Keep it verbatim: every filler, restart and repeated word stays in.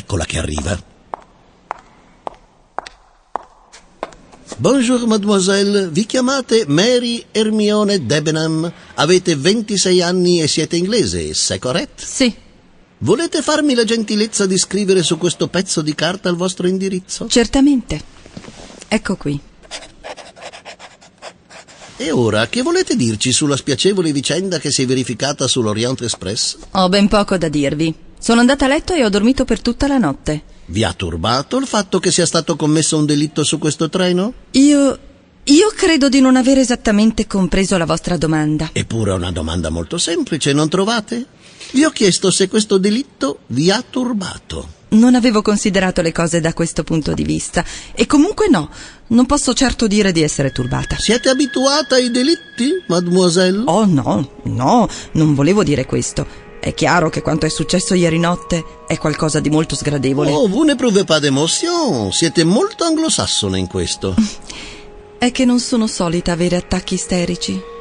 Eccola che arriva. Bonjour mademoiselle, vi chiamate Mary Hermione Debenham, avete ventisei anni e siete inglese, c'est correct? Sì. Volete farmi la gentilezza di scrivere su questo pezzo di carta il vostro indirizzo? Certamente. Ecco qui. E ora, che volete dirci sulla spiacevole vicenda che si è verificata sull'Orient Express? Ho ben poco da dirvi. Sono andata a letto e ho dormito per tutta la notte. Vi ha turbato il fatto che sia stato commesso un delitto su questo treno? Io... io credo di non aver esattamente compreso la vostra domanda. Eppure è una domanda molto semplice, non trovate? Vi ho chiesto se questo delitto vi ha turbato. Non avevo considerato le cose da questo punto di vista. E comunque no, non posso certo dire di essere turbata. Siete abituata ai delitti, mademoiselle? Oh no, no, non volevo dire questo. È chiaro che quanto è successo ieri notte è qualcosa di molto sgradevole. Oh, vous ne prouvez pas d'émotion. Siete molto anglosassone in questo. È che non sono solita avere attacchi isterici.